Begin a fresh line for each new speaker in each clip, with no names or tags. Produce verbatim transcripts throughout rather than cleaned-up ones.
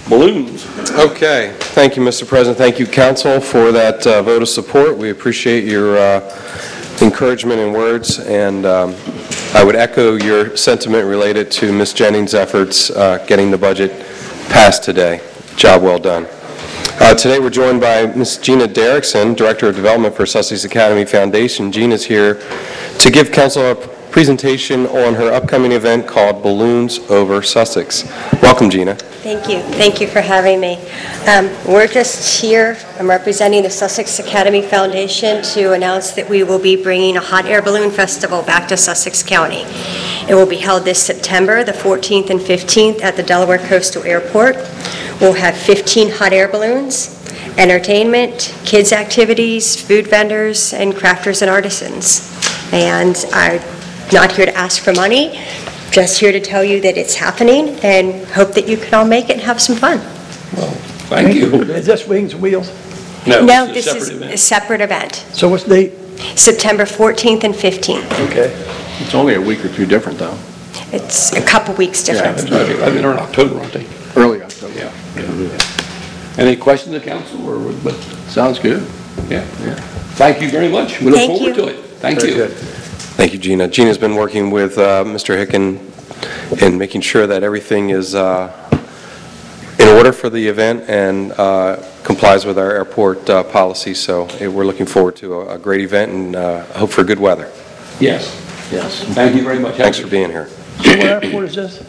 balloons.
Okay. Thank you, Mister President. Thank you, Council, for that uh, vote of support. We appreciate your uh, encouragement and words, and um, I would echo your sentiment related to Miz Jennings' efforts uh, getting the budget passed today. Job well done. Uh, today we're joined by Miz Gina Derrickson, Director of Development for Sussex Academy Foundation. Gina's here to give Council a presentation on her upcoming event called Balloons Over Sussex. Welcome, Gina.
Thank you. Thank you for having me. Um, we're just here. I'm representing the Sussex Academy Foundation to announce that we will be bringing a hot air balloon festival back to Sussex County. It will be held this September, the fourteenth and fifteenth, at the Delaware Coastal Airport. We'll have fifteen hot air balloons, entertainment, kids' activities, food vendors, and crafters and artisans. And I'm not here to ask for money, just here to tell you that it's happening and hope that you can all make it and have some fun.
Well, thank you.
Is this Wings and Wheels?
No,
No,
it's a
this
separate
is
event.
a separate event.
So what's the date?
September fourteenth and fifteenth.
Okay.
It's only a week or two different, though.
It's a couple weeks difference.
Yeah, I think they're in October, aren't they? Early October. Yeah. yeah. Any questions of council, or but sounds good. Yeah. Yeah. Thank you very much. We look
Thank
forward
you.
to it. Thank
Very
you.
good.
Thank you, Gina. Gina's been working with uh, Mister Hicken in making sure that everything is uh, in order for the event and uh, complies with our airport uh, policy. So eh, we're looking forward to a, a great event and uh, hope for good weather.
Yes. Yes. Thank you very much.
Thanks for being here.
So what airport is this?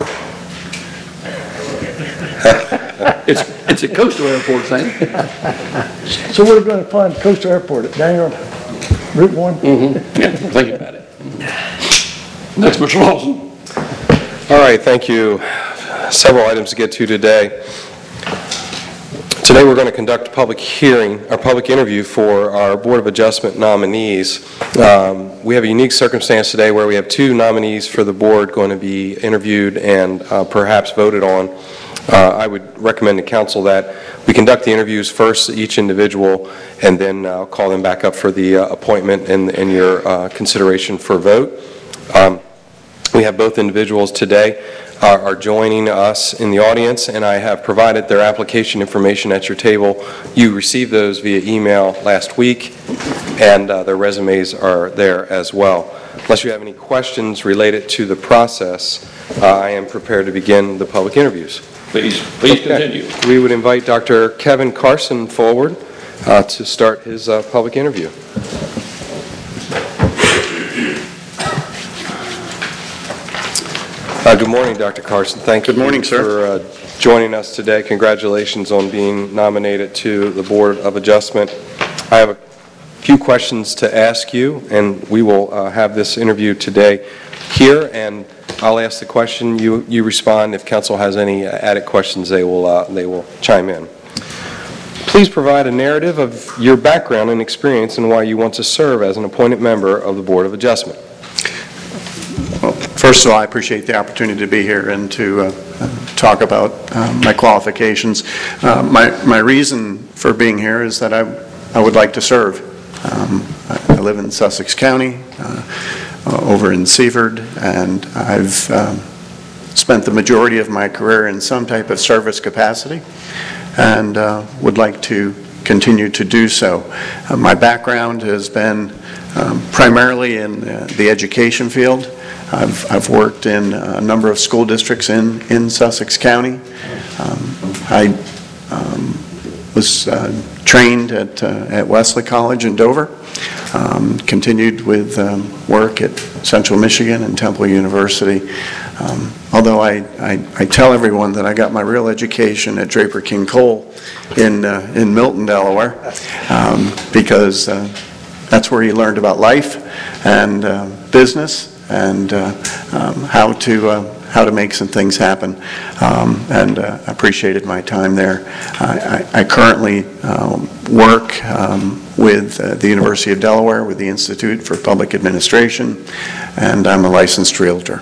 It's it's a coastal airport thing.
So we're going to find Coastal Airport at Daniel Route one?
Mm-hmm. Yeah. Think about it. Next, Mister Lawson.
All right, thank you. Several items to get to today. Today we're going to conduct a public hearing, our public interview for our Board of Adjustment nominees. Um, we have a unique circumstance today where we have two nominees for the board going to be interviewed and uh, perhaps voted on. Uh, I would recommend to council that we conduct the interviews first, each individual, and then uh, call them back up for the uh, appointment and, and your uh, consideration for vote. Um, we have both individuals today are, are joining us in the audience, and I have provided their application information at your table. You received those via email last week, and uh, their resumes are there as well. Unless you have any questions related to the process, uh, I am prepared to begin the public interviews.
Please, please
Okay.
continue.
We would invite Doctor Kevin Carson forward uh, to start his uh, public interview. Uh, good morning, Doctor Carson. Thank you
Good morning, sir.
for uh, joining us today. Congratulations on being nominated to the Board of Adjustment. I have a few questions to ask you, and we will uh, have this interview today here, and I'll ask the question, you you respond. If council has any added questions, they will uh, they will chime in. Please provide a narrative of your background and experience and why you want to serve as an appointed member of the Board of Adjustment.
Well, first of all, I appreciate the opportunity to be here and to uh, talk about uh, my qualifications. Uh, my my reason for being here is that I I would like to serve. Um, I, I live in Sussex County, uh, over in Seaford, and I've um, spent the majority of my career in some type of service capacity, and uh, would like to continue to do so. Uh, my background has been um, primarily in uh, the education field. I've, I've worked in a number of school districts in, in Sussex County. Um, I um, was uh, trained at, uh, at Wesley College in Dover, um, continued with um, work at Central Michigan and Temple University. Um, although I, I, I tell everyone that I got my real education at Draper King Cole in, uh, in Milton, Delaware, um, because uh, that's where you learned about life and uh, business and uh, um, how to uh, how to make some things happen, um, and uh, appreciated my time there. I, I, I currently um, work um, with uh, the University of Delaware with the Institute for Public Administration, and I'm a licensed realtor.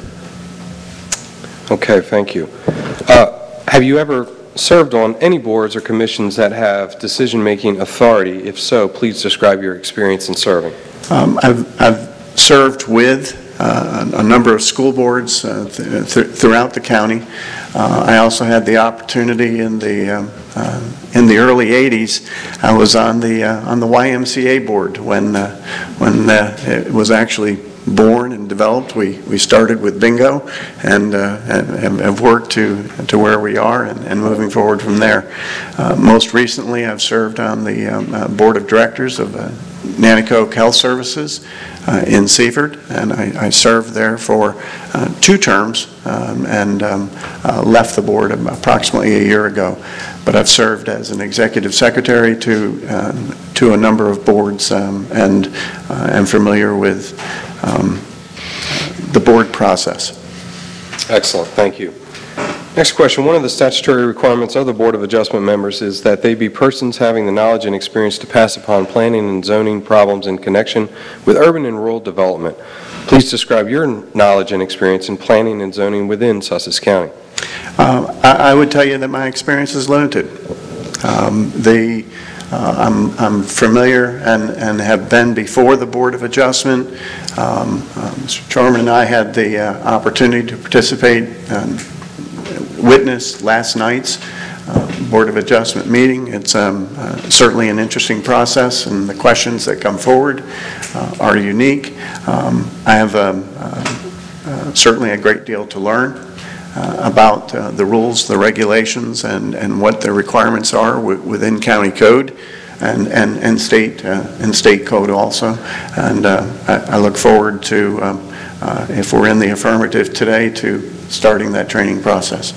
Okay, thank you. Uh, have you ever served on any boards or commissions that have decision-making authority? If so, please describe your experience in serving.
Um, I've, I've served with uh, a number of school boards uh, th th throughout the county. Uh, I also had the opportunity in the um, uh, in the early eighties. I was on the uh, on the Y M C A board when uh, when uh, it was actually born and developed. We we started with bingo, and uh, have, have worked to to where we are, and, and moving forward from there. Uh, most recently, I've served on the um, uh, board of directors of uh, Nanticoke Health Services uh, in Seaford, and I, I served there for uh, two terms, um, and um, uh, left the board approximately a year ago. But I've served as an executive secretary to um, to a number of boards, um, and uh, am familiar with um, the board process.
Excellent, thank you. Next question. One of the statutory requirements of the Board of Adjustment members is that they be persons having the knowledge and experience to pass upon planning and zoning problems in connection with urban and rural development. Please describe your knowledge and experience in planning and zoning within Sussex County.
Uh, I, I would tell you that my experience is limited. Um, the Uh, I'm, I'm familiar and, and have been before the Board of Adjustment. Um, uh, Mister Chorman and I had the uh, opportunity to participate and witness last night's uh, Board of Adjustment meeting. It's um, uh, certainly an interesting process, and the questions that come forward uh, are unique. Um, I have um, uh, uh, certainly a great deal to learn Uh, about uh, the rules, the regulations, and, and what the requirements are w within county code and, and, and, state, uh, and state code also. And uh, I, I look forward to, um, uh, if we're in the affirmative today, to starting that training process.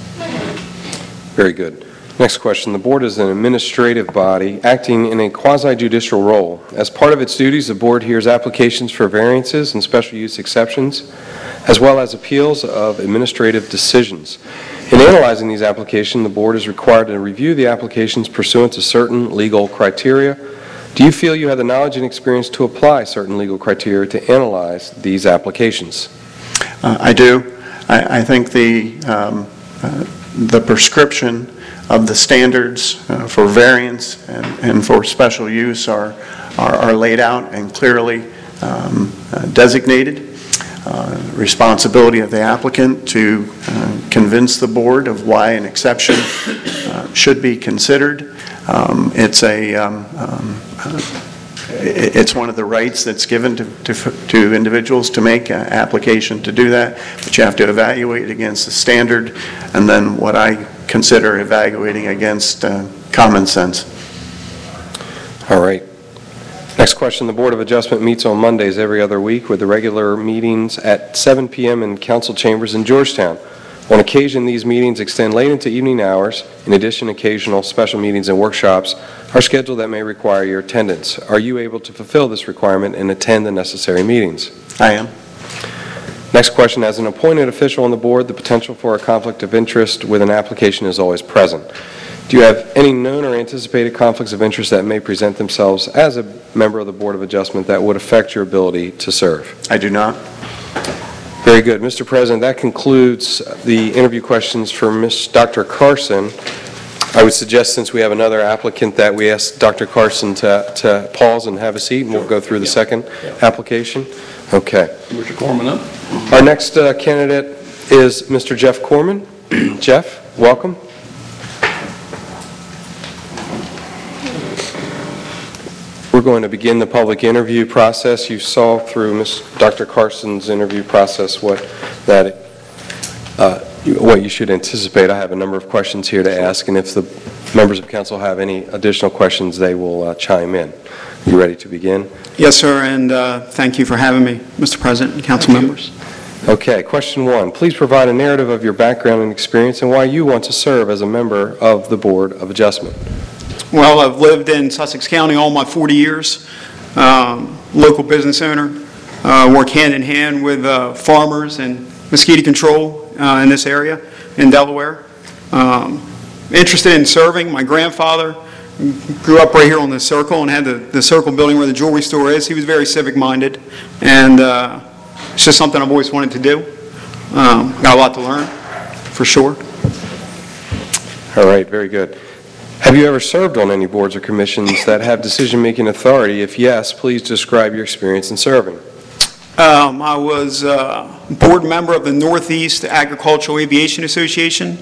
Very good. Next question. The board is an administrative body acting in a quasi-judicial role. As part of its duties, the board hears applications for variances and special use exceptions, as well as appeals of administrative decisions. In analyzing these applications, the board is required to review the applications pursuant to certain legal criteria. Do you feel you have the knowledge and experience to apply certain legal criteria to analyze these applications?
Uh, I do. I, I think the, um, uh, the prescription of the standards uh, for variance and, and for special use are, are, are laid out and clearly um, uh, designated. Uh, responsibility of the applicant to uh, convince the board of why an exception uh, should be considered. Um, it's a um, um, uh, it's one of the rights that's given to, to, to individuals to make an application to do that, but you have to evaluate against the standard, and then what I consider evaluating against uh, common sense.
All right. Next question. The Board of Adjustment meets on Mondays every other week with the regular meetings at seven p m in council chambers in Georgetown. On occasion, these meetings extend late into evening hours. In addition, occasional special meetings and workshops are scheduled that may require your attendance. Are you able to fulfill this requirement and attend the necessary meetings?
I am.
Next question. As an appointed official on the board, the potential for a conflict of interest with an application is always present. Do you have any known or anticipated conflicts of interest that may present themselves as a member of the Board of Adjustment that would affect your ability to serve?
I do not.
Very good. Mister President, that concludes the interview questions for Miz Doctor Carson. I would suggest, since we have another applicant, that we ask Doctor Carson to, to pause and have a seat, and we'll go through the second application. Okay.
Mister Corman up.
Our next uh, candidate is Mister Jeff Corman. Jeff, welcome. We're going to begin the public interview process. You saw through Miz Doctor Carson's interview process what that uh, what you should anticipate. I have a number of questions here to ask, and if the members of council have any additional questions, they will uh, chime in. Are you ready to begin?
Yes, sir, and uh, thank you for having me, Mister President and council members.
Okay, question one. Please provide a narrative of your background and experience and why you want to serve as a member of the Board of Adjustment.
Well, I've lived in Sussex County all my forty years, um, local business owner, uh, work hand in hand with uh, farmers and mosquito control uh, in this area in Delaware. Um, interested in serving. My grandfather grew up right here on the Circle and had the, the Circle building where the jewelry store is. He was very civic-minded, and uh, it's just something I've always wanted to do. Um, got a lot to learn, for sure.
All right, very good. Have you ever served on any boards or commissions that have decision-making authority? If yes, please describe your experience in serving.
Um, I was a board member of the Northeast Agricultural Aviation Association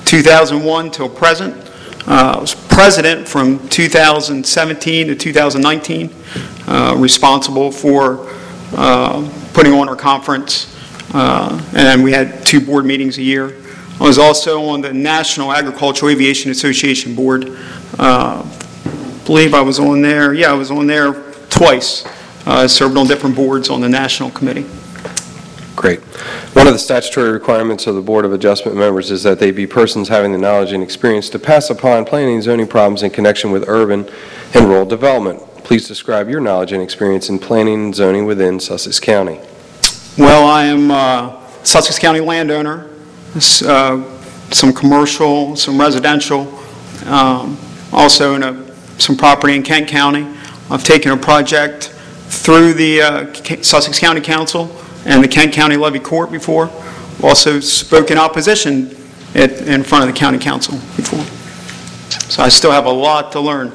two thousand one till present. Uh, I was president from two thousand seventeen to two thousand nineteen, uh, responsible for uh, putting on our conference, uh, and we had two board meetings a year. I was also on the National Agricultural Aviation Association Board. Uh, I believe I was on there, yeah, I was on there twice. I uh, served on different boards on the national committee.
Great. One of the statutory requirements of the Board of Adjustment members is that they be persons having the knowledge and experience to pass upon planning and zoning problems in connection with urban and rural development. Please describe your knowledge and experience in planning and zoning within Sussex County.
Well, I am a Sussex County landowner, uh, some commercial, some residential, um, also in a, some property in Kent County. I've taken a project through the uh, Sussex County Council and the Kent County Levy Court before. Also spoke in opposition at, in front of the County Council before. So I still have a lot to learn.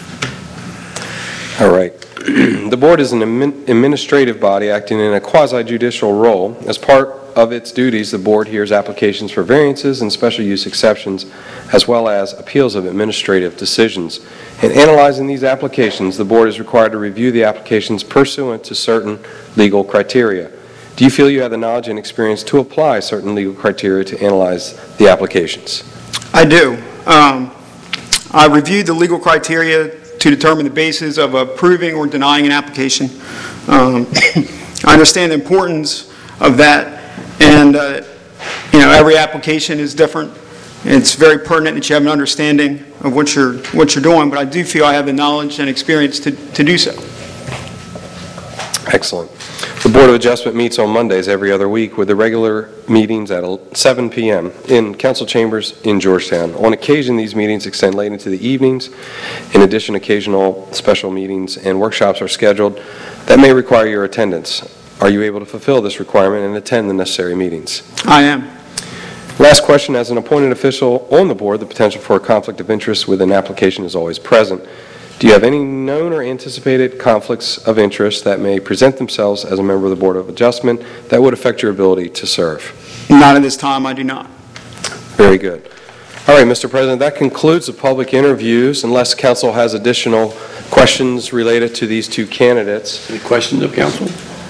All right. The board is an admin- administrative body acting in a quasi-judicial role. As part of its duties, the board hears applications for variances and special use exceptions, as well as appeals of administrative decisions. In analyzing these applications, the board is required to review the applications pursuant to certain legal criteria. Do you feel you have the knowledge and experience to apply certain legal criteria to analyze the applications?
I do. Um, I reviewed the legal criteria to determine the basis of approving or denying an application. Um, I understand the importance of that, and uh, you know, every application is different. It's very pertinent that you have an understanding of what you're what you're doing, but I do feel I have the knowledge and experience to, to do so.
Excellent. The Board of Adjustment meets on Mondays every other week with the regular meetings at seven p m in council chambers in Georgetown. On occasion, these meetings extend late into the evenings. In addition, occasional special meetings and workshops are scheduled that may require your attendance. Are you able to fulfill this requirement and attend the necessary meetings?
I am.
Last question. As an appointed official on the board, the potential for a conflict of interest with an application is always present. Do you have any known or anticipated conflicts of interest that may present themselves as a member of the Board of Adjustment that would affect your ability to serve?
Not at this time, I do not.
Very good. All right, Mister President, that concludes the public interviews, unless council has additional questions related to these two candidates.
Any questions of council?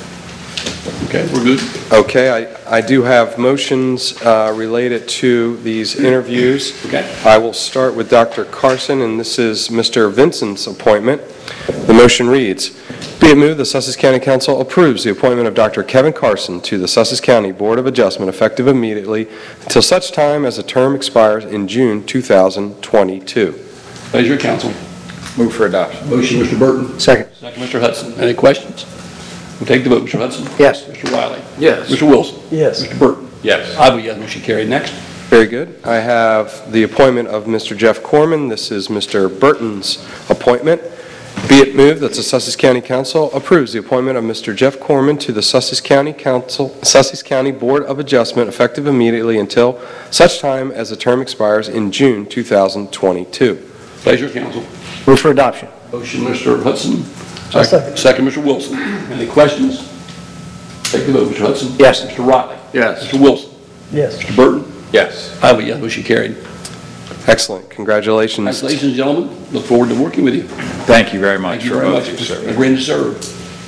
Okay, we're good.
Okay, I, I do have motions uh, related to these interviews.
Okay.
I will start with Doctor Carson, and this is Mister Vincent's appointment. The motion reads, be it moved the Sussex County Council approves the appointment of Doctor Kevin Carson to the Sussex County Board of Adjustment effective immediately until such time as the term expires in June two thousand twenty-two.
Pleasure, council.
Move for adoption.
Motion, Mister Burton.
Second.
Second, Mister Hudson. Any questions? We'll take the vote. Mister Hudson?
Yes.
Mister Wiley?
Yes.
Mister Wilson?
Yes.
Mister Burton?
Yes.
I vote yes. Motion carried. Next.
Very good. I have the appointment of Mister Jeff Corman. This is Mister Burton's appointment. Be it moved that the Sussex County Council approves the appointment of Mister Jeff Corman to the Sussex County Council, Sussex County Board of Adjustment effective immediately until such time as the term expires in June two thousand twenty-two.
Pleasure, council.
Move for adoption.
Motion, Mister Hudson.
I'll second.
Second, Mister Wilson. Any questions? Take the vote. Mister Hudson?
Yes.
Mister Riley?
Yes.
Mister Wilson?
Yes.
Mister Burton?
Yes.
I vote yes. Motion carried.
Excellent. Congratulations.
Congratulations, gentlemen. Look forward to working with you.
Thank you very much
Thank you
for
very
both
much
of you,
for
sir.
agreeing to serve.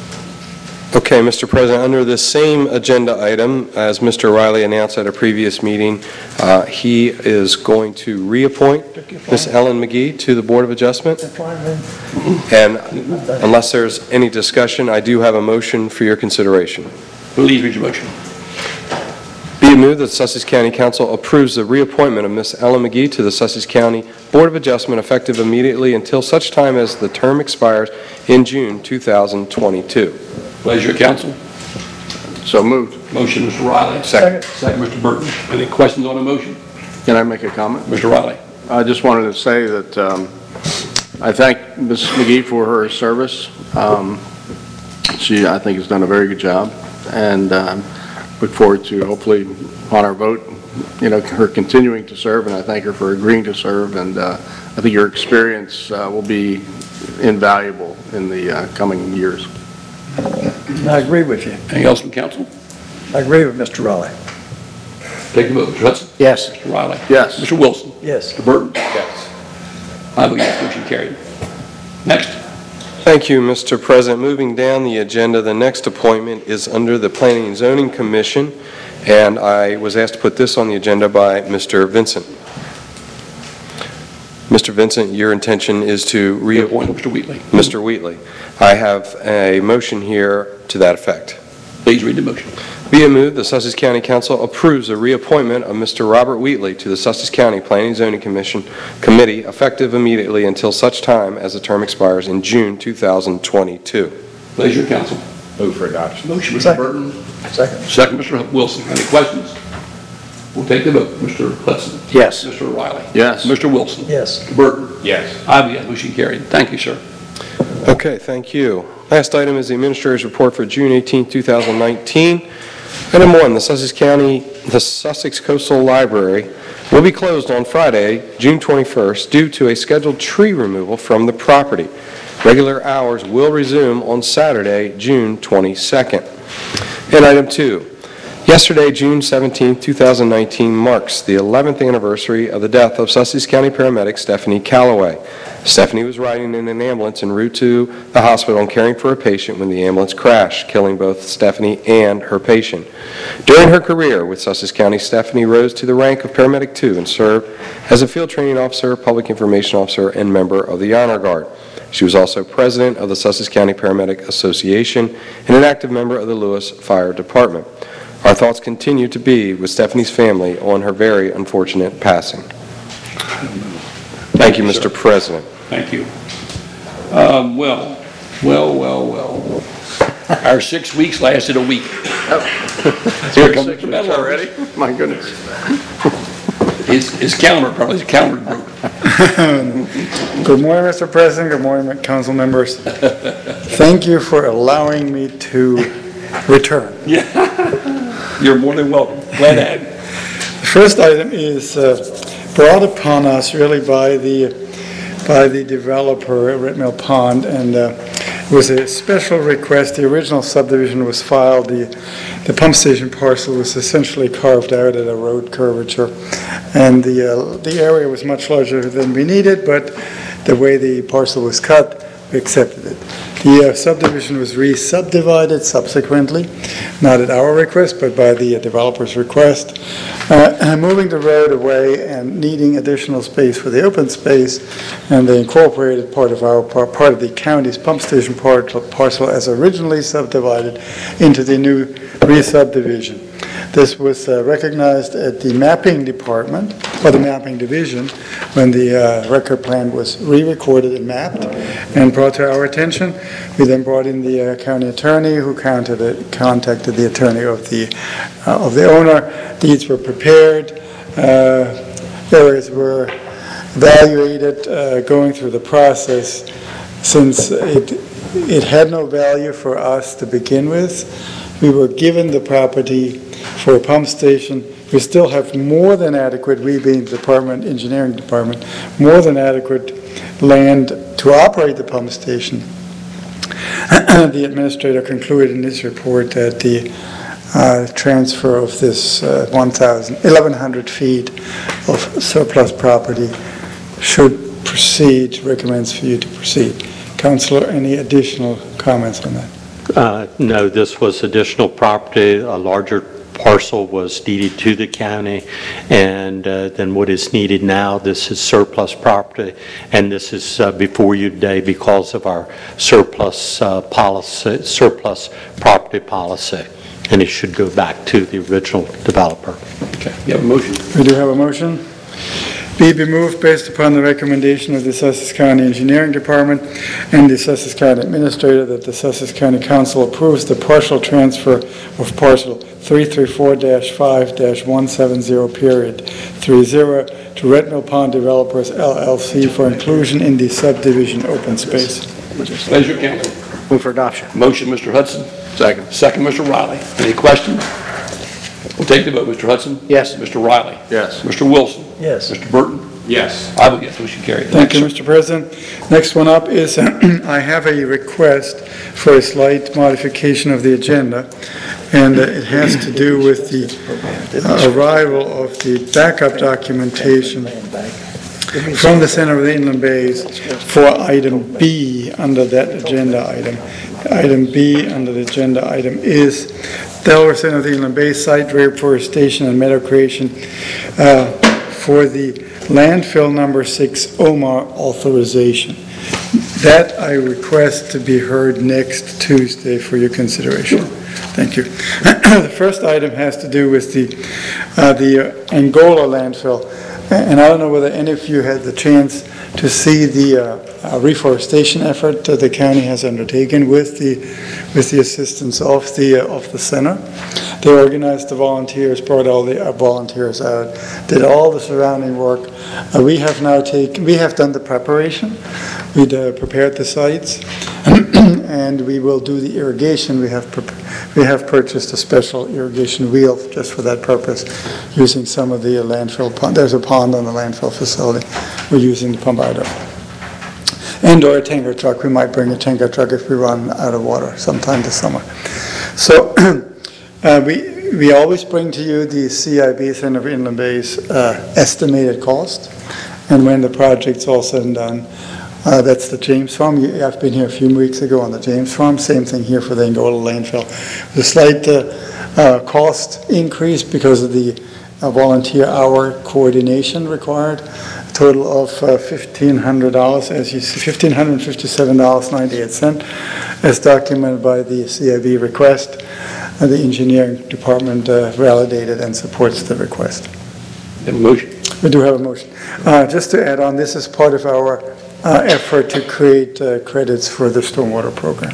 Okay, Mister President, under this same agenda item, as Mister Riley announced at a previous meeting, uh, he is going to reappoint Miz Ellen McGee to the Board of Adjustment.
Fine, man.
And unless there's any discussion, I do have a motion for your consideration.
Please read your motion.
Be it moved that the Sussex County Council approves the reappointment of Miz Ellen McGee to the Sussex County Board of Adjustment effective immediately until such time as the term expires in June two thousand twenty-two.
Pleasure, council.
So moved.
Motion, Mister Riley.
Second.
Second, Mister Burton. Any questions on the motion?
Can I make a comment?
Mister Riley.
I just wanted to say that um, I thank Miz McGee for her service. Um, She, I think, has done a very good job, and um, look forward to hopefully on our vote, you know, her continuing to serve, and I thank her for agreeing to serve, and uh, I think your experience uh, will be invaluable in the uh, coming years.
I agree with you.
Anything else from council?
I agree with Mister Raleigh.
Take the vote. Mister Hudson?
Yes.
Mister Riley?
Yes.
Mister Wilson?
Yes.
Mister Burton?
Yes.
I vote yes, motion carried. Next.
Thank you, Mister President. Moving down the agenda, the next appointment is under the Planning and Zoning Commission, and I was asked to put this on the agenda by Mister Vincent. Mister Vincent, your intention is to reappoint
Reappoint Mister Wheatley.
Mister Wheatley. I have a motion here to that effect.
Please read the motion.
Be it moved, the Sussex County Council approves the reappointment of Mister Robert Wheatley to the Sussex County Planning and Zoning Commission Committee effective immediately until such time as the term expires in June two thousand twenty-two.
Pleasure, council.
Move for adoption.
Motion, Mister
Second.
Burton.
Second.
Second, Mister Wilson. Any questions? We'll take the vote. Mister Hudson?
Yes.
Mister Riley?
Yes.
Mister Wilson?
Yes.
Mister Burton?
Yes.
I vote yes, motion carried. Thank you, sir.
Okay, thank you. Last item is the Administrator's Report for June eighteenth, two thousand nineteen. Item one, the Sussex County, the Sussex Coastal Library will be closed on Friday, June twenty-first, due to a scheduled tree removal from the property. Regular hours will resume on Saturday, June twenty-second. And item two, yesterday, June seventeenth, two thousand nineteen, marks the eleventh anniversary of the death of Sussex County paramedic Stephanie Calloway. Stephanie was riding in an ambulance en route to the hospital and caring for a patient when the ambulance crashed, killing both Stephanie and her patient. During her career with Sussex County, Stephanie rose to the rank of Paramedic two and served as a field training officer, public information officer, and member of the Honor Guard. She was also president of the Sussex County Paramedic Association and an active member of the Lewis Fire Department. Our thoughts continue to be with Stephanie's family on her very unfortunate passing. Thank you, Mister President.
Thank you. Um, well, well, well, well. Our six weeks lasted a week. Here comes Mister Medlow already.
My goodness.
His, his counter, probably his counter broke.
Good morning, Mister President. Good morning, council members. Thank you for allowing me to return.
Yeah, you're more than welcome. Glad to have you.
The first item is uh, brought upon us really by the by the developer at Red Mill Pond, and uh, it was a special request. The original subdivision was filed. The the pump station parcel was essentially carved out at a road curvature, and the uh, the area was much larger than we needed, but the way the parcel was cut, we accepted it. The uh, subdivision was re-subdivided subsequently, not at our request, but by the uh, developer's request. Uh, moving the road away and needing additional space for the open space, and they incorporated part of our part, part of the county's pump station part, parcel as originally subdivided into the new re-subdivision. This was uh, recognized at the mapping department, or the mapping division, when the uh, record plan was re-recorded and mapped and brought to our attention. We then brought in the uh, county attorney, who counted it, contacted the attorney of the uh, of the owner. Deeds were prepared, uh, areas were evaluated, uh, going through the process. Since it it had no value for us to begin with, we were given the property for a pump station. We still have more than adequate, we being the department, engineering department, more than adequate land to operate the pump station. The administrator concluded in his report that the uh, transfer of this uh, one thousand, eleven hundred feet of surplus property should proceed, recommends for you to proceed. Councilor, any additional comments on that?
Uh, no, this was additional property. A larger parcel was deeded to the county, and uh, then what is needed now, this is surplus property, and this is uh, before you today because of our surplus uh, policy, surplus property policy, and it should go back to the original developer.
Okay, you have a motion?
We do have a motion. Be be moved based upon the recommendation of the Sussex County Engineering Department and the Sussex County Administrator that the Sussex County Council approves the partial transfer of parcel three three four dash five dash one seven zero period three zero to Red Mill Pond Developers L L C for inclusion in the subdivision open space.
Pleasure, council.
Move for adoption.
Motion, Mister Hudson.
Second.
Second, Mister Riley. Any questions? We'll take the vote. Mister Hudson?
Yes.
Mister Riley?
Yes.
Mister Wilson?
Yes.
Mister Burton?
Yes.
I vote yes, motion carried.
Thank you, Mister President. Next one up is I have a request for a slight modification of the agenda. and uh, it has to do with the uh, arrival of the backup documentation from the Center of the Inland Bays for item B under that agenda item. Item B under the agenda item is Delaware Center of the Inland Bays site reforestation and meadow creation uh, for the landfill number six Omar authorization. That I request to be heard next Tuesday for your consideration. Thank you. The first item has to do with the uh, the uh, Angola landfill. And I don't know whether any of you had the chance to see the uh, uh, reforestation effort that the county has undertaken with the with the assistance of the uh, of the center. They organized the volunteers, brought all the uh, volunteers out, did all the surrounding work. Uh, we have now taken, we have done the preparation. We uh, prepared the sites, and we will do the irrigation. We have we have purchased a special irrigation wheel just for that purpose, using some of the landfill pond. There's a pond on the landfill facility. We're using the pump out of. And or a tanker truck. We might bring a tanker truck if we run out of water sometime this summer. So uh, we we always bring to you the C I B, Center of Inland Bays, uh, estimated cost, and when the project's all said and done. Uh, that's the James Farm. I've been here a few weeks ago on the James Farm. Same thing here for the Angola landfill. The slight uh, uh, cost increase because of the uh, volunteer hour coordination required. A total of uh, fifteen hundred dollars, as you see, one thousand five hundred fifty-seven dollars and ninety-eight cents, as documented by the C I B request. Uh, the engineering department uh, validated and supports the request.
Have a motion?
We do have a motion. Uh, just to add on, this is part of our Uh, effort to create uh, credits for the stormwater program.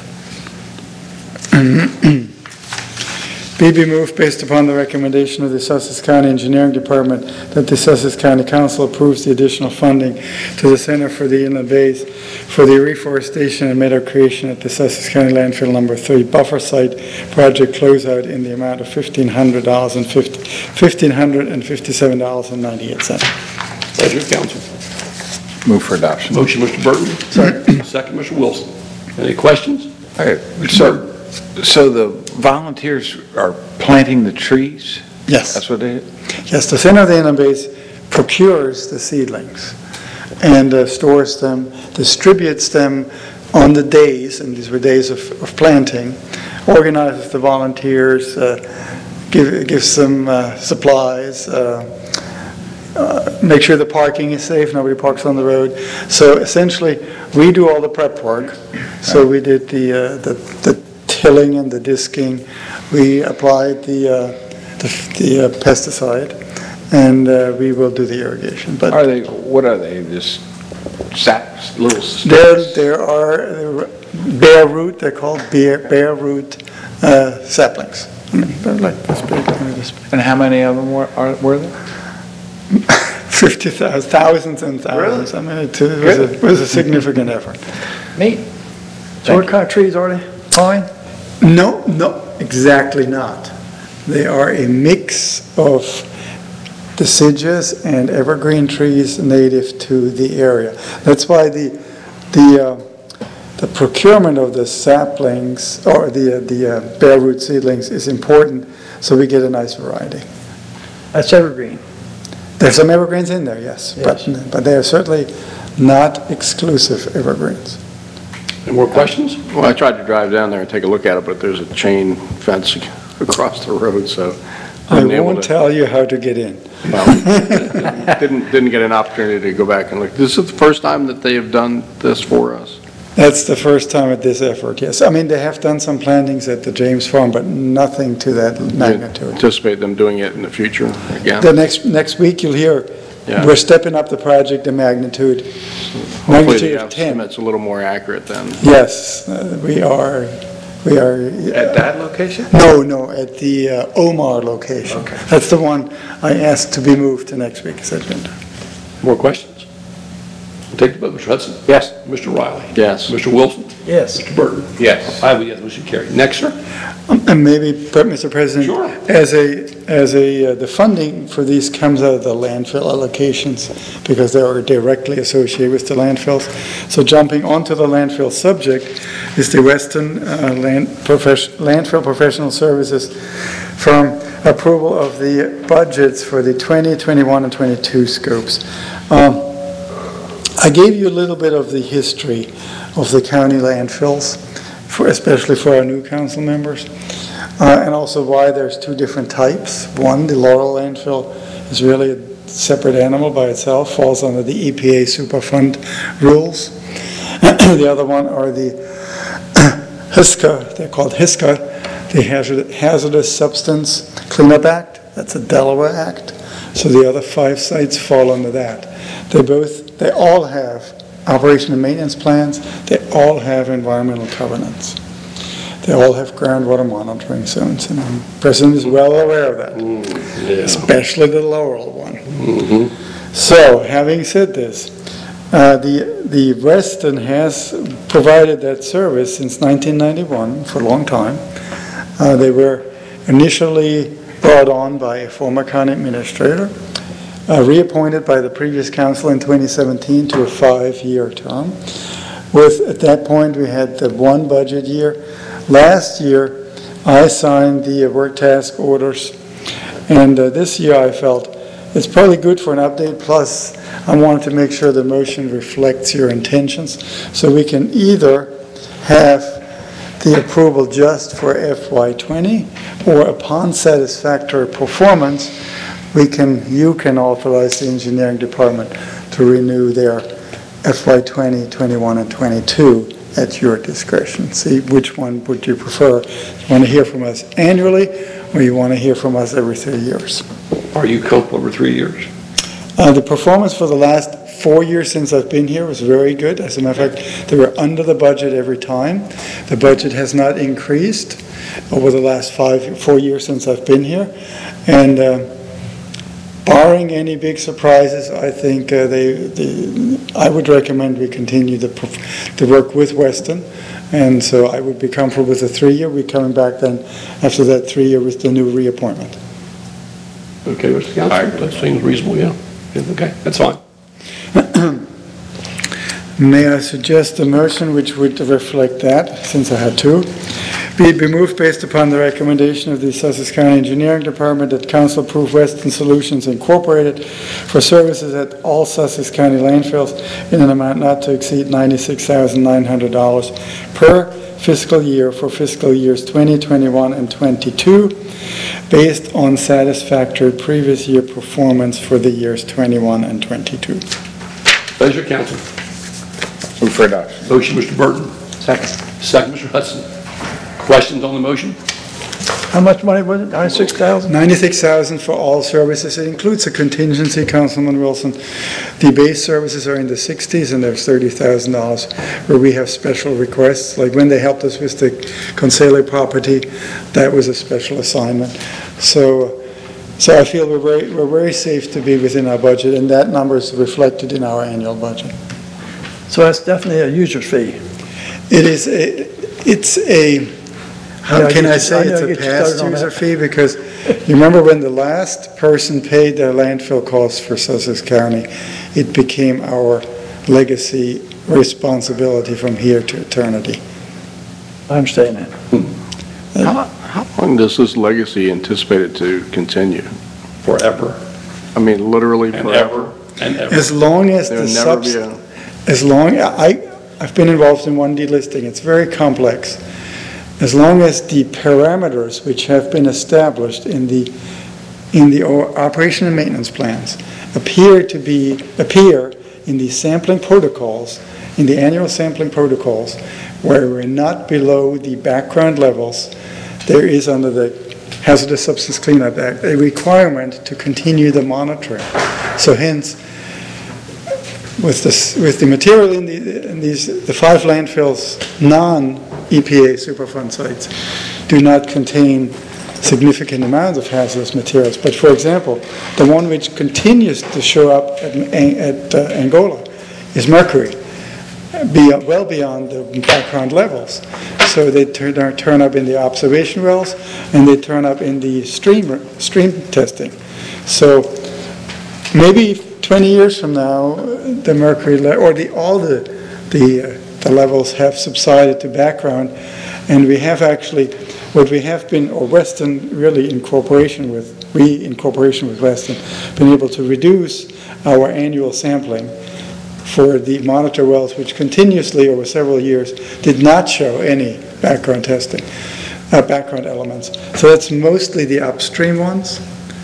B be moved based upon the recommendation of the Sussex County Engineering Department that the Sussex County Council approves the additional funding to the Center for the Inland Bays for the reforestation and meadow creation at the Sussex County Landfill Number three buffer site project closeout in the amount of fifteen hundred dollars and fifteen hundred fifty-seven dollars and ninety-eight cents.
Pleasure of council.
Move for adoption.
Motion, Mister Burton. Second. Second, Mister Wilson. Any questions?
Okay, so, so the volunteers are planting the trees?
Yes.
That's what they,
Yes, the Center of the Inland Bays procures the seedlings and uh, stores them, distributes them on the days, and these were days of, of planting, organizes the volunteers, uh, give, gives them uh, supplies, uh, Uh, make sure the parking is safe, nobody parks on the road. So essentially, we do all the prep work. So we did the uh, the, the tilling and the disking. We applied the uh, the, the uh, pesticide, and uh, we will do the irrigation. But
are they, what are they, just sacks, little
there
sticks?
there are uh, bare root. They're called bare bare root uh, saplings. I mean, they're like this big. This big.
And how many of them were, are, were there?
fifty thousand, thousands and thousands.
Really?
I mean, it, it, was a, it was a significant effort.
Neat.
So what kind of trees are they? Pine?
No, no, exactly not. They are a mix of deciduous and evergreen trees native to the area. That's why the the uh, the procurement of the saplings or the uh, the uh, bare root seedlings is important, so we get a nice variety.
That's evergreen.
There's some evergreens in there, yes,
Yes.
but but they are certainly not exclusive evergreens.
Any more questions?
Well, I tried to drive down there and take a look at it, but there's a chain fence across the road, so.
I
wasn't able
won't
to-
tell you how to get in.
Well, didn't, didn't get an opportunity to go back and look. This is the first time that they have done this for us.
That's the first time at this effort, yes. I mean, they have done some plantings at the James Farm, but nothing to that
Do you
magnitude.
Anticipate them doing it in the future again?
The next, next week, you'll hear,
Yeah.
we're stepping up the project, the magnitude,
Hopefully
magnitude
the
of ten.
estimate's a little more accurate then.
Yes, uh, we are, we are.
At that location?
No, no, at the uh, Omar location.
Okay.
That's the one I asked to be moved to next week's agenda.
More questions? Take the vote, Mister Hudson.
Yes.
Mister Riley.
Yes.
Mister Wilson.
Yes.
Mister Burton.
Yes.
I vote yes, motion carried. Next, sir.
Um, And maybe, Mister President?
Sure.
As a, as a, uh, the funding for these comes out of the landfill allocations because they are directly associated with the landfills. So jumping onto the landfill subject is the Weston uh, Land Profes- Landfill Professional Services firm approval of the budgets for the twenty, twenty-one, and twenty-two scopes. Um, I gave you a little bit of the history of the county landfills, for, especially for our new council members, uh, and also why there's two different types. One, the Laurel landfill is really a separate animal by itself, falls under the E P A Superfund rules. The other one are the HISCA, they're called HISCA, the Hazard, Hazardous Substance Cleanup Act. That's a Delaware Act. So the other five sites fall under that. They both, they all have operation and maintenance plans. They all have environmental covenants. They all have groundwater monitoring zones, and the President is well aware of that,
Mm, yeah.
especially the Laurel one.
Mm-hmm.
So, having said this, uh, the the Weston has provided that service since nineteen ninety-one for a long time. Uh, they were initially brought on by a former county administrator, uh, reappointed by the previous council in twenty seventeen to a five-year term. With, at that point, we had the one budget year. Last year, I signed the work task orders, and uh, this year I felt it's probably good for an update, plus I wanted to make sure the motion reflects your intentions, so we can either have the approval just for F Y twenty, or upon satisfactory performance, we can, you can authorize the engineering department to renew their F Y twenty, twenty-one, and twenty-two at your discretion. See, which one would you prefer? You want to hear from us annually, or you want to hear from us every three years?
Are you comfortable over three years?
Uh, the performance for the last four years since I've been here was very good. As a matter of fact, they were under the budget every time. The budget has not increased over the last five, four years since I've been here. And uh, barring any big surprises, I think uh, they, they, I would recommend we continue the, the work with Weston. And so I would be comfortable with the three-year. We're coming back then after that three-year with the new reappointment.
Okay, Mister Council, that seems reasonable, yeah. Yeah, okay, that's fine.
May I suggest a motion which would reflect that, since I had two? Be it be moved based upon the recommendation of the Sussex County Engineering Department that Council approve Weston Solutions Incorporated for services at all Sussex County landfills in an amount not to exceed ninety-six thousand nine hundred dollars per fiscal year for fiscal years twenty, twenty-one, and twenty-two, based on satisfactory previous year performance for the years twenty-one and twenty-two.
Pleasure, Council.
Move for adoption.
Motion, Mister Burton.
Second.
Second, Mister Hudson. Questions on the motion?
How much money was it? ninety-six thousand?
ninety-six thousand for all services. It includes a contingency, Councilman Wilson. The base services are in the sixties, and there's thirty thousand dollars where we have special requests. Like when they helped us with the Consele property, that was a special assignment. So, so I feel we're very, we're very safe to be within our budget, and that number is reflected in our annual budget.
So that's definitely a user's fee.
It is a, it's a, how
Yeah, I
can
get
I
you-
say
I
it's
know I
a
get you
past
started on
user
that.
fee? Because you remember when the last person paid their landfill costs for Sussex County, it became our legacy responsibility from here to eternity.
I understand that.
How, how long does this legacy anticipated to continue?
Forever
I mean, literally
and
forever?
ever and ever.
As long as
There
the
will never be
substance,
a,
as long, I, I've been involved in one delisting, it's very complex. As long as the parameters which have been established in the, in the o- operation and maintenance plans appear to be, appear in the sampling protocols, in the annual sampling protocols, where we're not below the background levels, there is under the Hazardous Substance Cleanup Act a requirement to continue the monitoring. So hence, with this, with the material in, the, in these, the five landfills, non-E P A Superfund sites, do not contain significant amounts of hazardous materials. But for example, the one which continues to show up at, at uh, Angola is mercury, be, well beyond the background levels. So they turn, turn up in the observation wells, and they turn up in the stream, stream testing. So maybe twenty years from now, the mercury, le- or the, all the, the, uh, the levels have subsided to background, and we have actually, what we have been, or Weston really in cooperation with, we in cooperation with Weston, been able to reduce our annual sampling for the monitor wells, which continuously over several years did not show any background testing, uh, background elements. So that's mostly the upstream ones,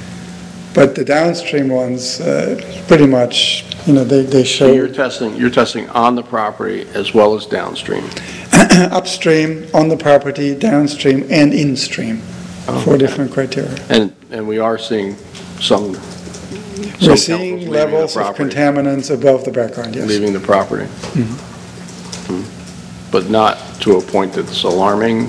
but the downstream ones, uh, pretty much, you know, they, they show.
So you're testing, you're testing on the property as well as downstream?
Upstream, on the property, downstream, and instream,
Oh,
four
okay.
different criteria.
And, and we are seeing some,
We're
some
seeing
chemicals leaving the
levels of
property.
contaminants above the background, yes.
Leaving the property. Hmm. But not to a point that's alarming?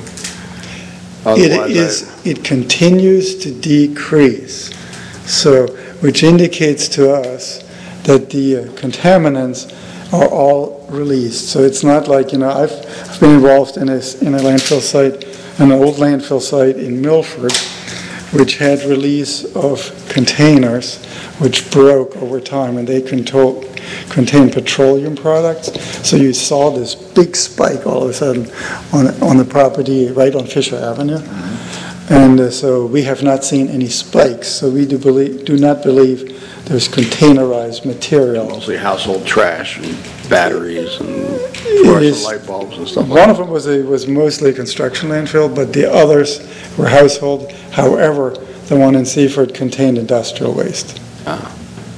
It
Otherwise,
is, it continues to decrease, so, which indicates to us that the uh, contaminants are all released. So it's not like, you know, I've, I've been involved in a, in a landfill site, an old landfill site in Milford, which had release of containers which broke over time, and they control, contain petroleum products. So you saw this big spike all of a sudden on, on the property right on Fisher Avenue. Mm-hmm. And uh, so we have not seen any spikes. So we do, believe, do not believe there's containerized material.
Mostly household trash and batteries and
It
fluorescent
is-
light bulbs and stuff like
One
that.
of them was, a, was mostly a construction landfill, but the others were household. However, the one in Seaford contained industrial waste.
Ah.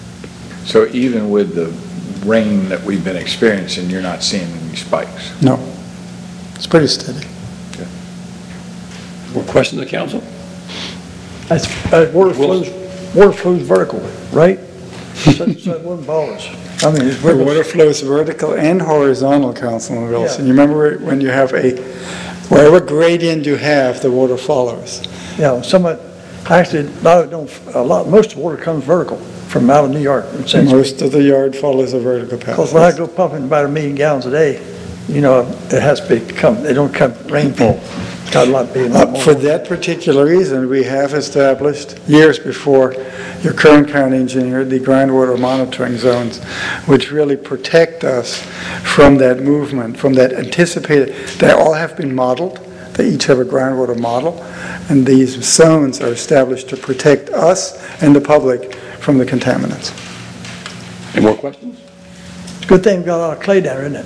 So even with the rain that we've been experiencing, you're not seeing any spikes?
No, it's pretty steady.
More questions of the council?
That's, uh, water
Willis.
flows, water flows vertical, right? So, so it wouldn't bother us. I mean, it's
The
vertical.
water flows vertical and horizontal, Councilman Wilson.
Yeah.
You remember when you have a, wherever gradient you have, the water follows.
Yeah, some of, it- actually, a lot of it don't, a lot, most of the water comes vertical from out of New York. in Saint
Most of the yard follows a vertical path.
Because when I go pumping about a million gallons a day, you know, it has to be, come, they don't come rainfall. It's got a lot, be a lot
Uh,
more.
For that particular reason, we have established, years before your current county engineer, the groundwater monitoring zones, which really protect us from that movement, from that anticipated, they all have been modeled, they each have a groundwater model, and these zones are established to protect us and the public from the contaminants.
Any more questions?
It's a good thing we got a lot of clay down there, isn't it?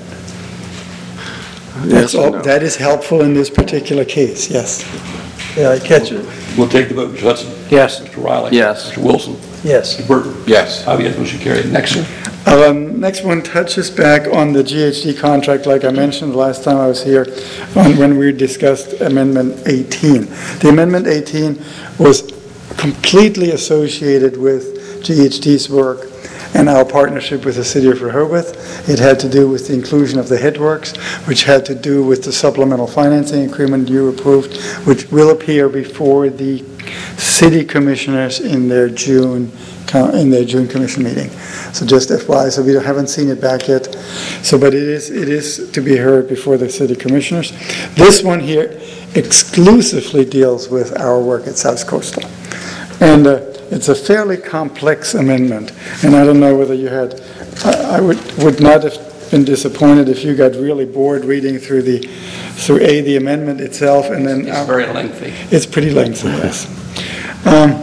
That's
Yes
all,
and no.
that is helpful in this particular case, yes.
Yeah, I catch it.
We'll take the vote. Mister Hudson?
Yes.
Mister Riley?
Yes.
Mister Wilson?
Yes.
Mister Burton?
Yes.
Five yes, motion carried. Next, sir.
Um, Next one touches back on the G H D contract, like I mentioned the last time I was here, on when we discussed Amendment eighteen. The Amendment eighteen was completely associated with G H D's work and our partnership with the City of Rehoboth. It had to do with the inclusion of the headworks, which had to do with the supplemental financing agreement you approved, which will appear before the city commissioners in their June co- in their June commission meeting. So just F Y I, so we haven't seen it back yet. So, but it is it is to be heard before the city commissioners. This one here exclusively deals with our work at South Coastal, and uh, it's a fairly complex amendment. And I don't know whether you had. I, I would would not have been disappointed if you got really bored reading through the through a the amendment itself, and then
It's very lengthy.
it's pretty lengthy, yes. Um,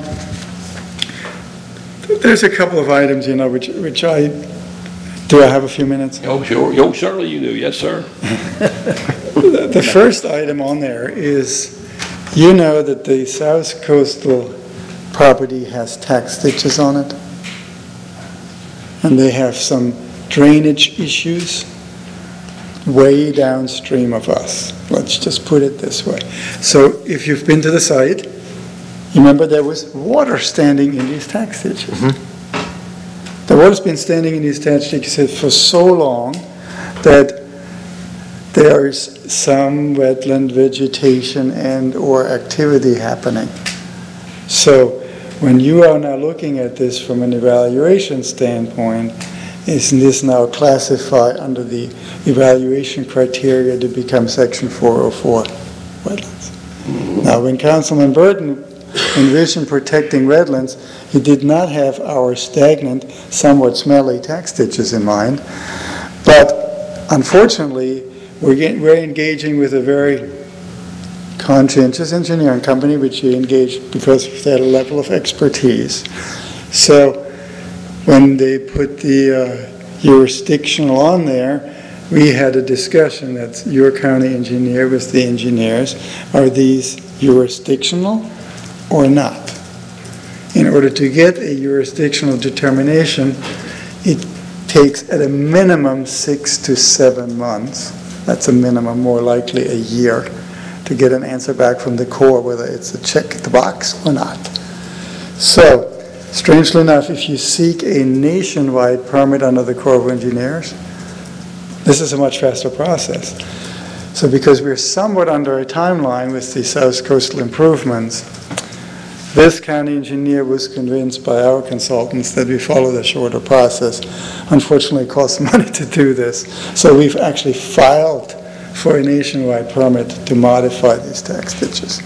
There's a couple of items, you know, which, which I, do I have a few minutes?
Oh, sure. Oh, certainly you do. Yes, sir.
The the first item on there is, you know that the South Coastal property has tax ditches on it, and they have some drainage issues way downstream of us. Let's just put it this way. So if you've been to the site, you remember there was water standing in these tax ditches. The water's been standing in these tax ditches for so long that there's some wetland vegetation and/or activity happening. So when you are now looking at this from an evaluation standpoint, is this now classified under the evaluation criteria to become section four oh four wetlands. Now, when Councilman Burton envisioned protecting wetlands, he did not have our stagnant, somewhat smelly tax ditches in mind, but unfortunately, we're, getting, we're engaging with a very conscientious engineering company, which he engaged because of their level of expertise. So when they put the uh, jurisdictional on there, we had a discussion that your county engineer with the engineers, are these jurisdictional or not? In order to get a jurisdictional determination, it takes at a minimum six to seven months. That's a minimum, more likely a year, to get an answer back from the Corps whether it's a check the box or not. So, strangely enough, if you seek a nationwide permit under the Corps of Engineers, this is a much faster process. So because we're somewhat under a timeline with the South Coastal improvements, this county engineer was convinced by our consultants that we follow a shorter process. Unfortunately, it costs money to do this. So we've actually filed for a nationwide permit to modify these tax ditches.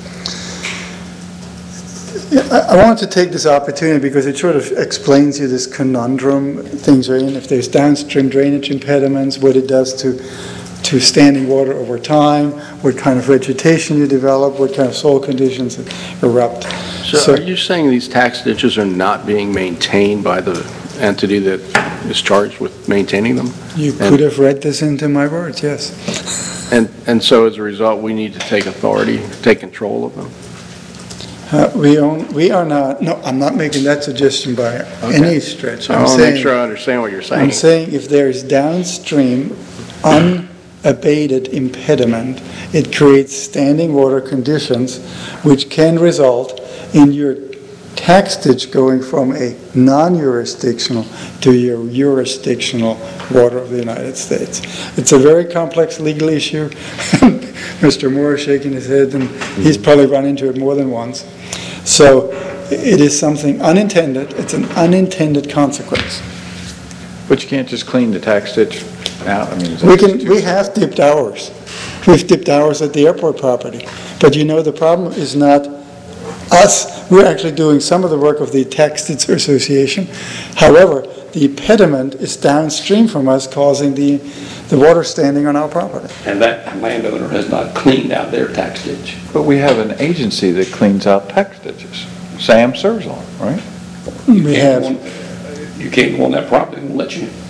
I wanted to take this opportunity because it sort of explains you this conundrum things are in. If there's downstream drainage impediments, what it does to, to standing water over time, what kind of vegetation you develop, what kind of soil conditions erupt.
So, so are you saying these tax ditches are not being maintained by the entity that is charged with maintaining them?
You
and,
could have read this into my words, yes.
And, and so as a result, we need to take authority, take control of them?
Uh, we own, we are not, no, I'm not making that suggestion by
okay.
any stretch.
I'm I want to make sure I understand what you're saying.
I'm saying if there is downstream unabated impediment, it creates standing water conditions which can result in your tax ditch going from a non-jurisdictional to your jurisdictional water of the United States. It's a very complex legal issue. Mister Moore is shaking his head, and he's probably run into it more than once. So it is something unintended. It's an unintended consequence.
But you can't just clean the tax ditch out? I mean,
we can. We have dipped ours. We've dipped ours at the airport property. But you know, the problem is not us. We're actually doing some of the work of the Tax Ditch Association. However, the impediment is downstream from us, causing the, the water standing on our property.
And that landowner has not cleaned out their tax ditch.
But we have an agency that cleans out tax ditches. Sam serves on it, right?
You
we
can't
have.
Go on, you can't go on that property and let you.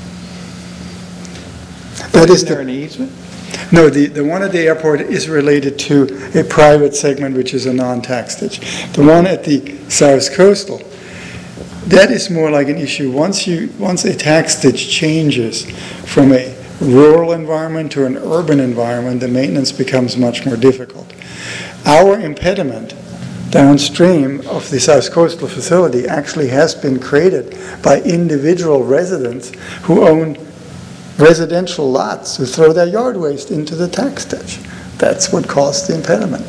That is
there
the,
an easement?
No, the, the one at the airport is related to a private segment, which is a non-tax ditch. The one at the South Coastal, that is more like an issue. Once you once a tax ditch changes from a rural environment to an urban environment, the maintenance becomes much more difficult. Our impediment downstream of the South Coastal facility actually has been created by individual residents who own residential lots who throw their yard waste into the tax ditch. That's what caused the impediment.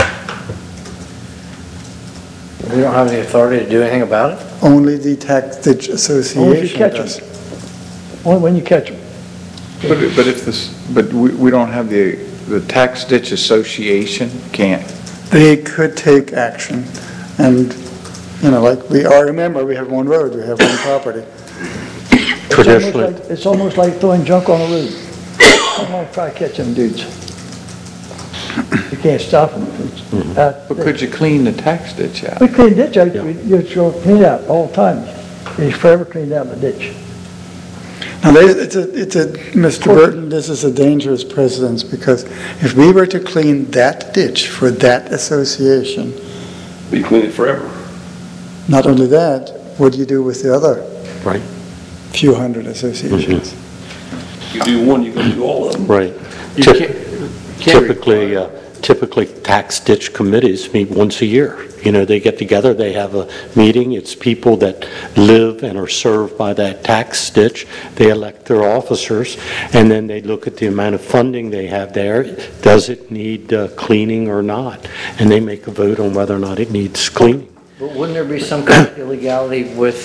We don't have any authority to do anything about it?
Only the Tax Ditch Association
Only if you catch
does.
them. Only when you catch them.
But, but if this, but we, we don't have the, the Tax Ditch Association can't.
They could take action. And, you know, like we are, remember, we have one road, we have one property.
Traditionally.
It's almost like, it's almost like throwing junk on a road. I'm gonna try to catch them dudes. You can't stop them. It's, uh,
But could you clean the tax ditch out?
We clean ditch out,
Yeah.
we, you should clean it out all the time. It's forever cleaned out in the ditch.
Now, there's, it's a, it's a, Mister Burton, this is a dangerous precedence because if we were to clean that ditch for that association,
We clean it forever.
not only that, what do you do with the other
Right.
few hundred associations?
You do one, you go do all of them.
Right.
You
Typ-
can't- can't
Typically, uh, typically tax ditch committees meet once a year. You know, they get together, they have a meeting, it's people that live and are served by that tax ditch. They elect their officers, and then they look at the amount of funding they have there. Does it need uh, cleaning or not? And they make a vote on whether or not it needs cleaning.
But wouldn't there be some kind of illegality with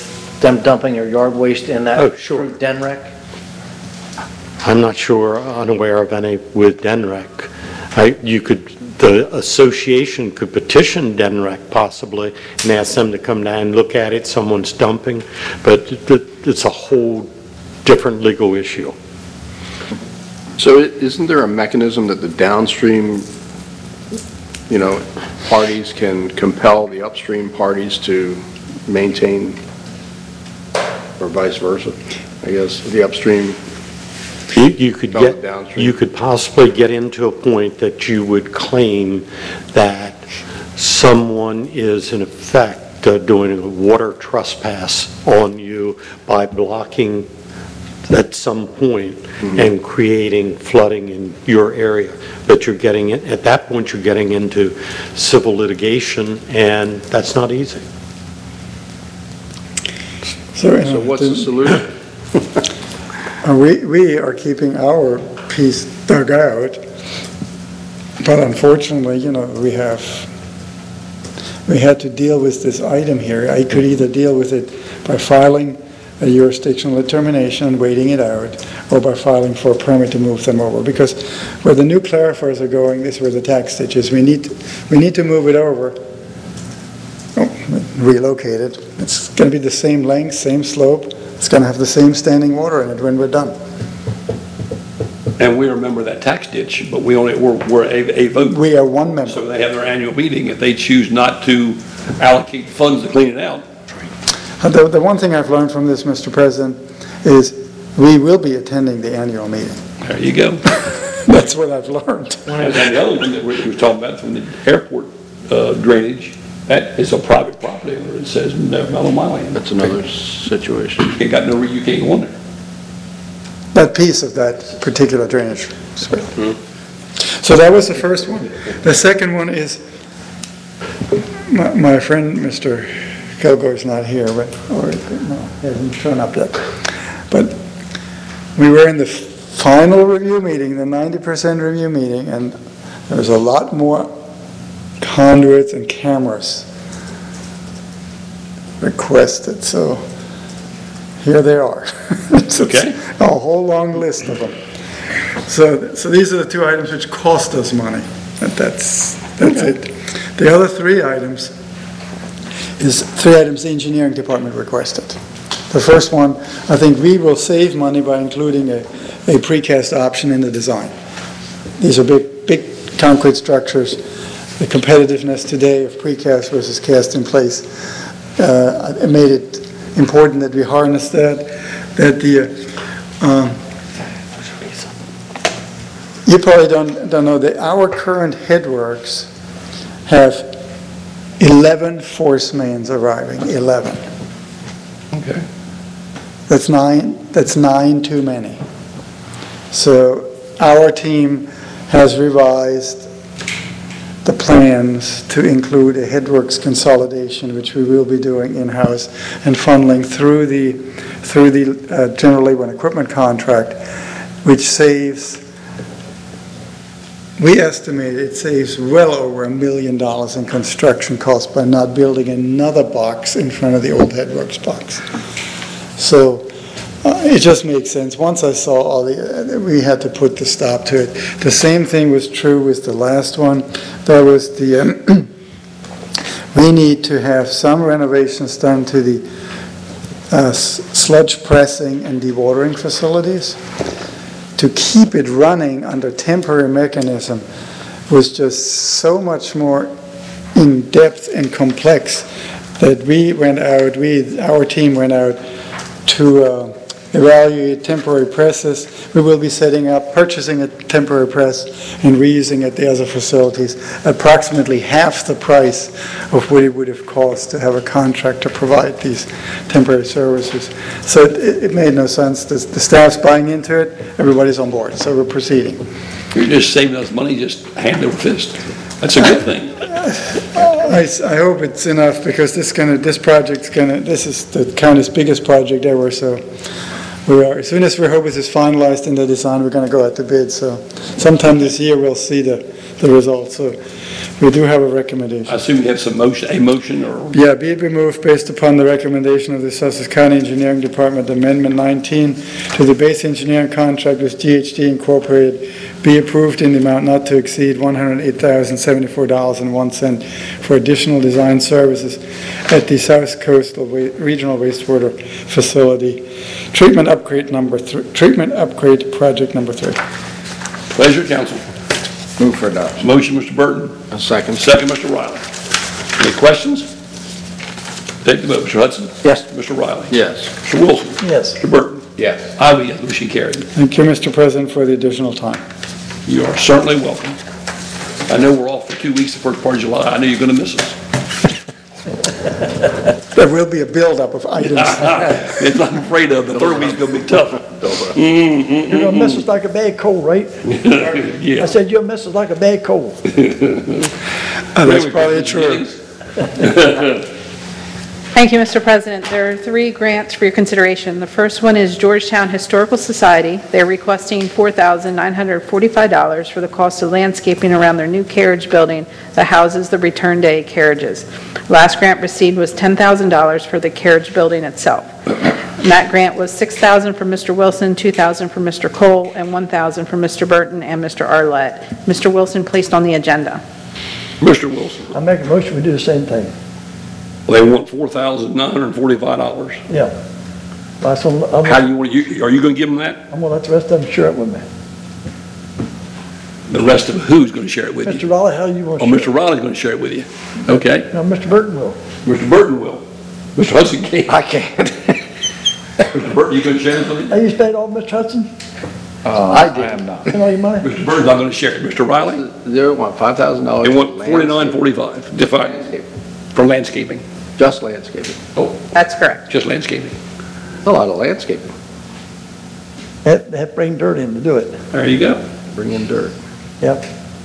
them dumping their yard waste in that?
Oh, sure.
through DENREC?
I'm not sure, unaware of any with DENREC. I, you could, the association could petition DENREC possibly and ask them to come down and look at it, someone's dumping, but it, it's a whole different legal issue.
So i- isn't there a mechanism that the downstream, you know, parties can compel the upstream parties to maintain, or vice versa? I guess the upstream,
You, you could
Dump it
get,
downstream.
you could possibly get into a point that you would claim that someone is in effect uh, doing a water trespass on you by blocking at some point and creating flooding in your area. But you're getting, it at that point, you're getting into civil litigation, and that's not easy.
So,
so what's the solution?
Uh, We, we are keeping our piece dug out, but unfortunately, you know, we have, we had to deal with this item here. I could either deal with it by filing a jurisdictional determination and waiting it out, or by filing for a permit to move them over. Because where the new clarifiers are going, this is where the tax ditch is. We need, we need to move it over, oh, relocate it. It's going to be the same length, same slope. It's going to have the same standing water in it when we're done.
And we remember that tax ditch, but we only, we're, we're a, a vote.
We are one member.
So they have their annual meeting. If they choose not to allocate funds to clean it out,
Uh, The, the one thing I've learned from this, Mister President, is we will be attending the annual meeting.
there you go.
That's what I've learned.
And the other one that we was talking about from the airport uh, drainage, that is a private property owner. It says, no, not on my land.
That's another situation.
You got no, you can't go on there.
That piece of that particular drainage swale. So that was the first one. The second one is, my, my friend, Mister Kilgore's not here, but, or, no, he hasn't shown up yet. But we were in the final review meeting, the ninety percent review meeting, and there was a lot more conduits and cameras requested, so here they are. It's
Okay.
a whole long list of them. So, so these are the two items which cost us money. But that's, that's it. The other three items is three items the engineering department requested. The first one, I think we will save money by including a, a precast option in the design. These are big, big concrete structures. The competitiveness today of precast versus cast in place, uh, it made it important that we harness that, that the, uh, um, you probably don't, don't know that our current headworks have eleven force mains arriving, eleven.
Okay.
That's nine, that's nine too many. So our team has revised the plans to include a headworks consolidation, which we will be doing in-house and funneling through the, through the uh, general labor and equipment contract, which saves, we estimate it saves well over a million dollars in construction costs by not building another box in front of the old headworks box. So uh, it just makes sense. Once I saw all the, uh, we had to put the stop to it. The same thing was true with the last one. That was the, um, we need to have some renovations done to the uh, sludge pressing and dewatering facilities. To keep it running under temporary mechanism was just so much more in-depth and complex that we went out, we, our team went out to uh, evaluate temporary presses. We will be setting up, purchasing a temporary press and reusing it at the other facilities, approximately half the price of what it would have cost to have a contract to provide these temporary services. So it, it made no sense. The, the staff's buying into it, everybody's on board, so we're proceeding.
You're just saving us money, just hand over fist. That's a good thing.
I, I hope it's enough, because this gonna, this project's gonna, this is the county's biggest project ever, so we are, as soon as we hope this is finalized in the design, we're gonna go out to bid, so sometime this year we'll see the, the results. So we do have a recommendation.
I assume you have some motion, a motion or?
Yeah, be it removed based upon the recommendation of the Sussex County Engineering Department, Amendment nineteen to the base engineering contract with G H D Incorporated be approved in the amount not to exceed one hundred eight thousand seventy-four dollars and one cent for additional design services at the South Coastal Wa- Regional Wastewater Facility. Treatment upgrade number three, treatment upgrade project number three.
Pleasure, council.
Move for adoption.
Motion, Mister Burton.
A second.
Second, Mister Riley. Any questions? Take the vote. Mister Hudson?
Yes.
Mister Riley?
Yes.
Mister Wilson?
Yes.
Mister Burton?
Yes.
I vote yes, motion carried.
Thank you, Mister President, for the additional time.
You are certainly welcome. I know we're off for two weeks, the first part of July. I know you're going to miss us.
There will be a buildup of items.
It's not afraid of. The third week's going to be tough.
You're gonna miss us like a bad cold, right? I
Yeah.
said you'll miss us like a bad cold.
Uh, That's probably true.
Thank you, Mister President. There are three grants for your consideration. The first one is Georgetown Historical Society. They're requesting four thousand nine hundred forty-five dollars for the cost of landscaping around their new carriage building that houses the return day carriages. Last grant received was ten thousand dollars for the carriage building itself. And that grant was six thousand dollars for Mister Wilson, two thousand dollars for Mister Cole, and one thousand dollars for Mister Burton and Mister Arlett. Mister Wilson placed on the agenda.
Mister Wilson,
I make a motion, we do the same thing.
they want four thousand nine hundred forty-five dollars.
Yeah. That's what I'm,
How do
I'm
you want, you, are you going to give them that?
gonna let the rest of them share it with me.
The rest of who's going to share it with
Mister
you?
Raleigh, how you want
Oh,
to
Mister
share
Riley's going to share it with you. Okay.
it? No, Mister Burton will.
Mister Burton will. Mister Hudson can't.
I can't.
Mister Burton, you going to share it with me?
Hey, you spent all, Mister Hudson?
Uh, I am not.
Spend all your money?
Mister Burton's not going to share it. Mister Riley?
They want five thousand dollars.
They want forty-nine forty-five, define, for landscaping.
Just landscaping.
Oh,
That's correct.
just landscaping.
A lot of landscaping.
They have, they have to bring dirt in to do it.
There you go.
Bring in dirt.
Yep.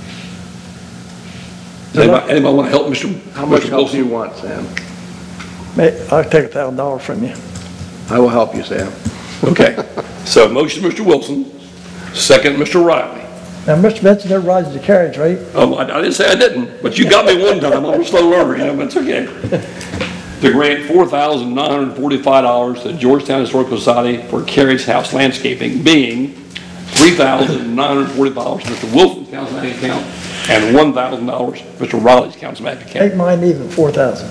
Anybody, anybody want to help Mister
How much
Mister
help do you
Wilson?
want, Sam?
May- I'll take a thousand dollars from you.
I will help you, Sam.
Okay. So motion, Mister Wilson. Second, Mister Riley.
Now, Mister Benson never rides the carriage, right?
Um, I, I didn't say I didn't, but you got me one time. I'm a slow learner, you know, but it's okay. To grant four thousand nine hundred forty-five dollars to Georgetown Historical Society for Carriage House landscaping, being three thousand nine hundred forty-five dollars Mister Wilson's council bank account and one thousand dollars Mister Riley's council bank account.
Make mine even, four thousand.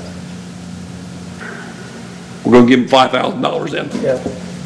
We're going to give him five thousand dollars then.
Yeah.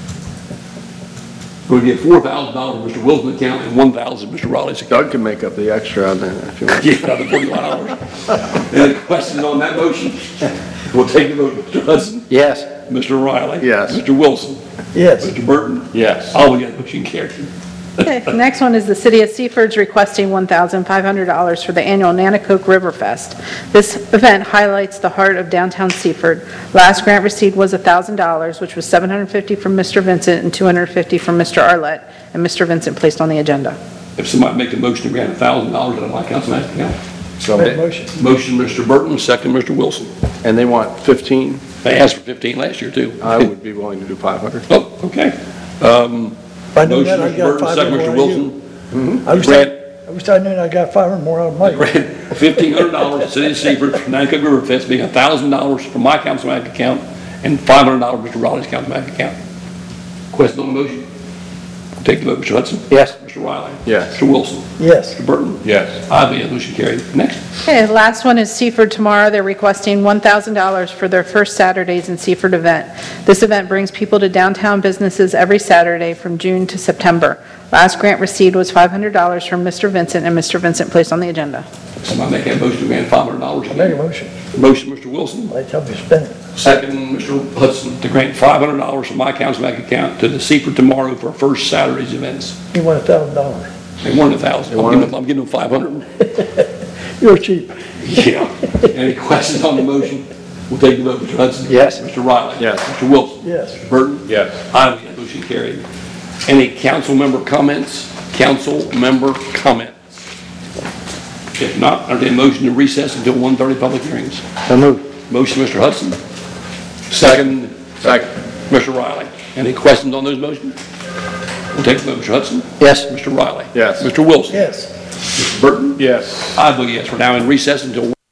We're going to give four thousand dollars Mister Wilson's account and one thousand dollars Mister Riley's account.
Doug can make up the extra on there if you want.
Yeah, another forty-five dollars. Any questions on that motion? We'll take the vote. Mister Hudson?
Yes.
Mister Riley?
Yes.
Mister Wilson?
Yes.
Mister Burton?
Yes.
I'll get motion carried.
Okay, the next one is the City of Seaford's requesting one thousand five hundred dollars for the annual Nanticoke River Fest. This event highlights the heart of downtown Seaford. Last grant received was one thousand dollars, which was seven hundred fifty dollars from Mister Vincent and two hundred fifty dollars from Mister Arlett, and Mister Vincent placed on the agenda.
If somebody make a motion to grant one thousand dollars out of my council bank account.
So
Make a
moved.
motion.
Motion, Mister Burton, second, Mister Wilson.
And they want fifteen.
They asked for fifteen last year, too.
I would be willing to do five hundred.
Oh, okay. Um,
If I knew
Motion,
that, I
Mister
got
Burton,
five
second,
hundred
Mister
more than you.
Wilson.
I wish
Grant,
I, I wish I knew I got five hundred more out of Mike.
grant fifteen hundred dollars to City of Seaford for Nanticoke River Fest, being one thousand dollars from my council bank account and five hundred dollars Mister Riley's council bank account. Question on the motion? Take the vote, Mister Hudson.
Yes.
Mister Riley.
Yes.
Mister Wilson.
Yes.
Mister Burton.
Yes.
I vote yes, motion carried. Next.
Okay, the last one is Seaford Tomorrow. They're requesting one thousand dollars for their first Saturdays in Seaford event. This event brings people to downtown businesses every Saturday from June to September. Last grant received was five hundred dollars from Mister Vincent, and Mister Vincent placed on the agenda.
Somebody make that motion to grant five hundred dollars.
I make a motion.
Motion, Mister Wilson.
Let's help you spend it.
Second, Mister Hudson, to grant five hundred dollars from my council bank account to the Seaford Tomorrow for first Saturday's events.
You want a thousand dollars.
They wanted a thousand. I'm
wanted-
giving them, I'm giving them five hundred.
You're cheap.
Yeah. Any questions on the motion? We'll take the vote. Mister Hudson?
Yes.
Mister Riley?
Yes.
Mister Wilson?
Yes.
Mister Burton?
Yes.
I vote yes, motion carried. Any council member comments? Council member comments? If not, I entertain a motion to recess until one thirty public hearings.
So moved.
Motion, Mister Hudson. Second,
Second.
Mister Riley. Any questions on those motions? We'll take the vote. Mister Hudson?
Yes.
Mister Riley?
Yes.
Mister Wilson?
Yes.
Mister Burton?
Yes.
I vote yes. We're now in recess until